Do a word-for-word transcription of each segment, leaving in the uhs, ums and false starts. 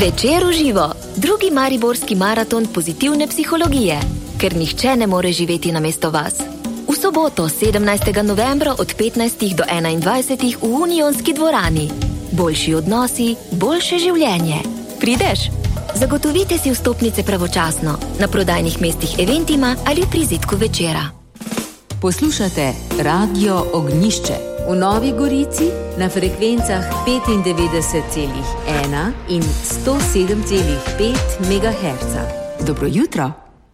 Večer v živo, drugi mariborski maraton pozitivne psihologije, ker nihče ne more živeti namesto vas. V soboto, sedemnajstega novembra od petnajstih do enaindvajsetih v Unionski dvorani. Boljši odnosi, boljše življenje. Prideš? Zagotovite si vstopnice pravočasno na prodajnih mestih Eventima ali pri zidku večera. Poslušate Radio Ognjišče v Novi Gorici na frekvencah petindevetdeset celih ena in sto sedem celih pet megaherca. Dobro jutro.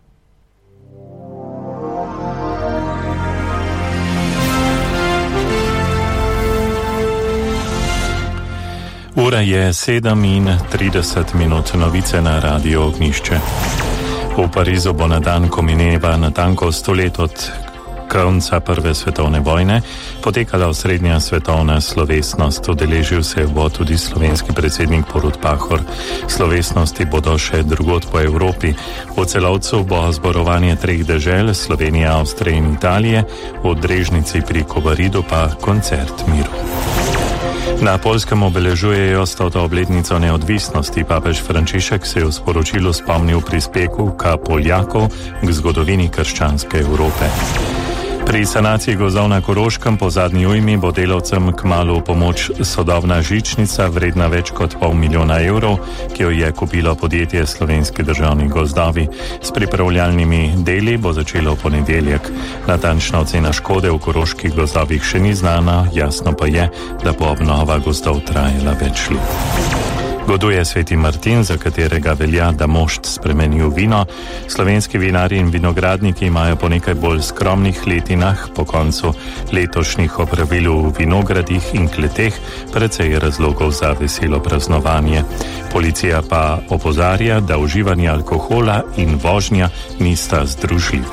Ura je sedem in trideset minut, novice na Radio Ognjišče. V Parizu bo na dan, ko mineva natanko sto let od konca prve svetovne vojne, potekala osrednja svetovna slovesnost. Udeležil se bo tudi slovenski predsednik Borut Pahor. Slovesnosti bodo še drugod po Evropi. V Celovcu bo zborovanje treh dežel, Slovenije, Avstrije in Italije, v Drežnici pri Kobaridu pa koncert miru. Na Poljskem obeležujejo stoto obletnico neodvisnosti. Papež Frančišek se je v sporočilu spomnil prispeku ka Poljakov k zgodovini krščanske Evrope. Pri sanaciji gozdov na Koroškem po zadnji ujmi bo delavcem kmalu v pomoč sodobna žičnica vredna več kot pol milijona evrov, ki jo je kupilo podjetje Slovenski državni gozdovi. S pripravljalnimi deli bo začelo v ponedeljek. Natančna ocena škode v koroških gozdovih še ni znana, jasno pa je, da bo obnova gozdov trajala več let. Goduje Sveti Martin, za katerega velja, da mošt spremeni v vino. Slovenski vinarji in vinogradniki imajo po nekaj bolj skromnih letinah po koncu letošnjih opravil v vinogradih in kleteh precej razlogov za veselo praznovanje. Policija pa opozarja, da uživanje alkohola in vožnja nista združljivi.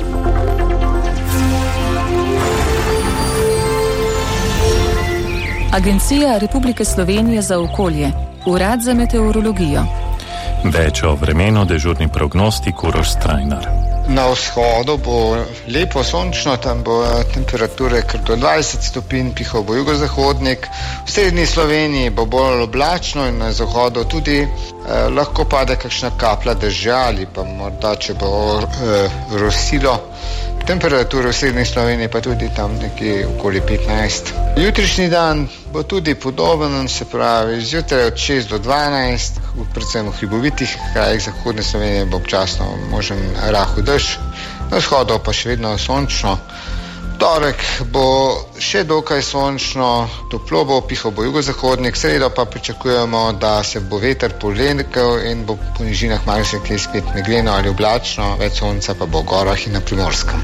Agencija Republike Slovenije za okolje, Urad za meteorologijo. Več o vremenu, dežurni prognostik Uroš Strajnar. Na vzhodu bo lepo sončno, tam bo temperature kar do dvajset stopinj, pihal bo jugozahodnik. V srednji Sloveniji bo bolj oblačno in na zahodu tudi eh, lahko pade kakšna kaplja dežja ali pa morda, če bo eh, rosilo. Temperature v srednji Sloveniji pa tudi tam nekje okoli petnajst. Jutrišnji dan bo tudi podoben, se pravi zjutraj od šest do dvanajst, predvsem v hribovitih krajih zahodne Slovenije bo občasno možen rahel dež, na vzhodu pa še vedno sončno. Torek bo še dokaj sončno, toplo bo, pihal bo jugozahodnik, sredo pa pričakujemo, da se bo veter polekel in bo po nižinah marsikje spet megleno ali oblačno, več sonca pa bo v gorah in na Primorskem.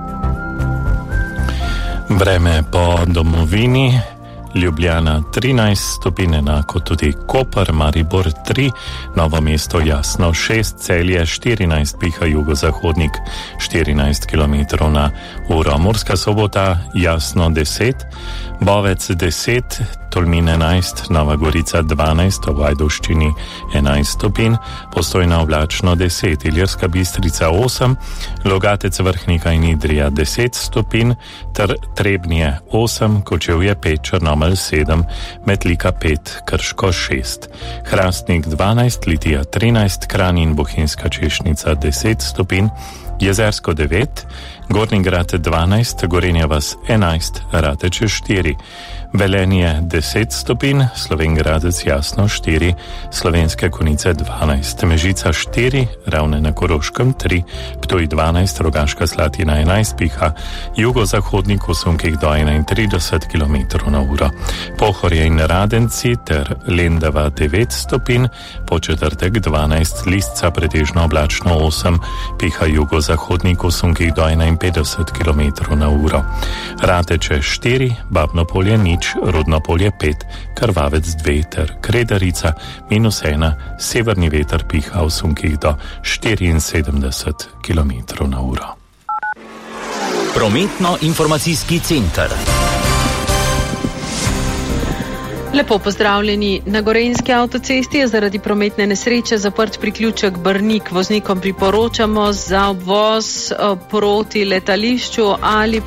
Vreme po domovini. Ljubljana trinajst stopinj, enako tudi Koper, Maribor tri, Novo mesto jasno šest, Celje štirinajst, piha jugozahodnik štirinajst kilometrov na uro. Murska Sobota jasno deset, Bovec deset, Tolmin enajst, Nova Gorica dvanajst, v Ajdovščini enajst stopinj, Postojna oblačno deset, Ilirska Bistrica osem, Logatec, Vrhnika in Idrija deset stopinj, ter Trebnje osem, Kočevje pet, Črnomelj sedem, Metlika pet, Krško šest, Hrastnik dvanajst, Litija trinajst, Kranj in Bohinjska Češnica deset stopinj, Jezersko devet, Gornji Grad dvanajst, Gorenja vas enajst, Rateče štiri, Velenje deset stopinj, Slovenj Gradec jasno štiri, Slovenske Konjice dvanajst, Mežica štiri, Ravne na Koroškem tri, Ptuj dvanajst, Rogaška Slatina enajst, piha jugozahodnik v sunkih do enaintrideset kilometrov na uro. Pohorje in Radenci ter Lendava devet stopinj, Početrtek dvanajst, Listca pretežno oblačno osem, piha jugozahodnik v sunkih do enainpetdeset kilometrov na uro. Rateče štiri, Babno Polje nič, Rudno Polje pet, Krvavec dve ter Kredarica minus ena, severni veter piha v sunkih do štiriinsedemdeset kilometrov na uro. Prometno-informacijski center. Lepo pozdravljeni. Na Gorenjski avtocesti je zaradi prometne nesreče zaprt priključek Brnik. Voznikom priporočamo za obvoz proti letališču ali